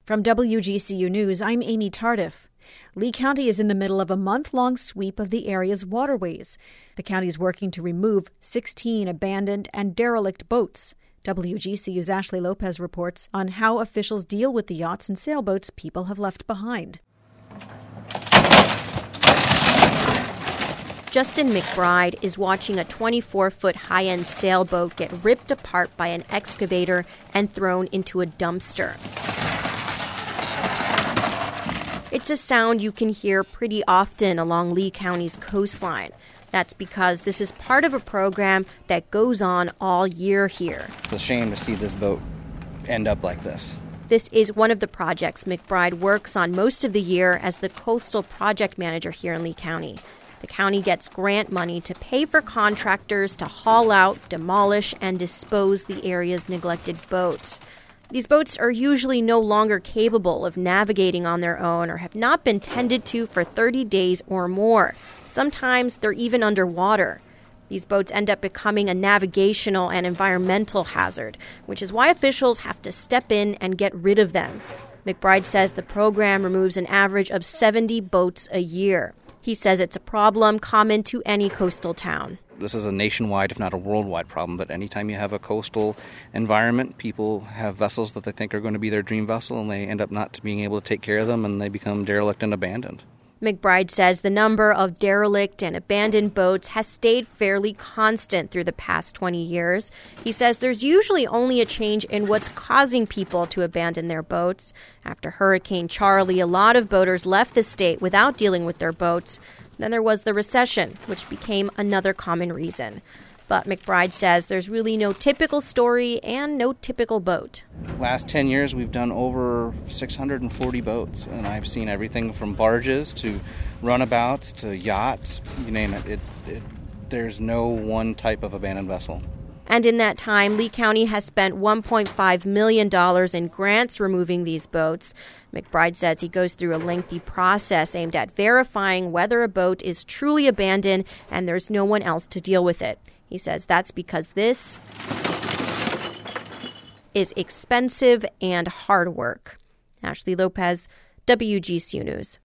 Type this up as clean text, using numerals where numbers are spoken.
From WGCU News, I'm Amy Tardif. Lee County is in the middle of a month-long sweep of the area's waterways. The county is working to remove 16 abandoned and derelict boats. WGCU's Ashley Lopez reports on how officials deal with the yachts and sailboats people have left behind. Justin McBride is watching a 24-foot high-end sailboat get ripped apart by an excavator and thrown into a dumpster. It's a sound you can hear pretty often along Lee County's coastline. That's because this is part of a program that goes on all year here. It's a shame to see this boat end up like this. This is one of the projects McBride works on most of the year as the coastal project manager here in Lee County. The county gets grant money to pay for contractors to haul out, demolish, and dispose the area's neglected boats. These boats are usually no longer capable of navigating on their own or have not been tended to for 30 days or more. Sometimes they're even underwater. These boats end up becoming a navigational and environmental hazard, which is why officials have to step in and get rid of them. McBride says the program removes an average of 70 boats a year. He says it's a problem common to any coastal town. This is a nationwide, if not a worldwide problem, but anytime you have a coastal environment, people have vessels that they think are going to be their dream vessel, and they end up not being able to take care of them, and they become derelict and abandoned. McBride says the number of derelict and abandoned boats has stayed fairly constant through the past 20 years. He says there's usually only a change in what's causing people to abandon their boats. After Hurricane Charlie, a lot of boaters left the state without dealing with their boats. Then there was the recession, which became another common reason. But McBride says there's really no typical story and no typical boat. Last 10 years, we've done over 640 boats, and I've seen everything from barges to runabouts to yachts, you name it. There's no one type of abandoned vessel. And in that time, Lee County has spent $1.5 million in grants removing these boats. McBride says he goes through a lengthy process aimed at verifying whether a boat is truly abandoned and there's no one else to deal with it. He says that's because this is expensive and hard work. Ashley Lopez, WGCU News.